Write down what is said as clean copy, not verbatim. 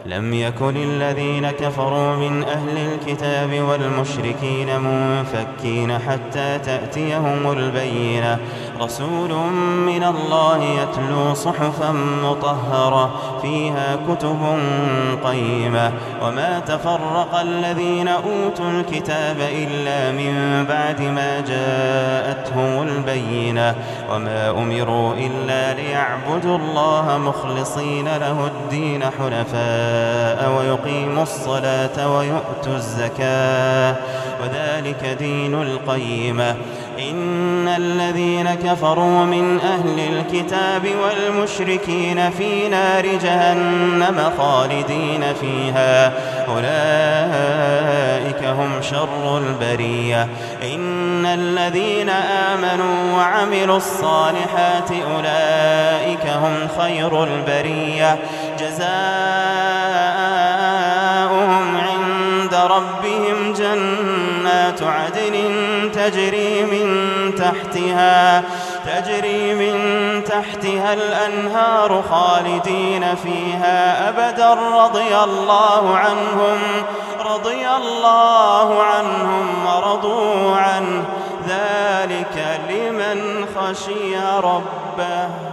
لم يكن الذين كفروا من أهل الكتاب والمشركين منفكين حتى تأتيهم البينة رسول من الله يتلو صحفا مطهرة فيها كتب قيمة وما تفرق الذين أوتوا الكتاب إلا من بعد ما جاءتهم البينة وما أمروا إلا ليعبدوا الله مخلصين له الدين حنفاء ويقيموا الصلاة ويؤتوا الزكاة وذلك دين القيمة إن الذين كفروا من أهل الكتاب والمشركين في نار جهنم خالدين فيها أولئك هم شر البرية إن الذين آمنوا وعملوا الصالحات أولئك هم خير البرية جزاؤهم عند ربهم جنات عدن تجري من تحتها الأنهار خالدين فيها أبدا رضي الله عنهم ورضوا عنه ذلك لمن خشي ربه.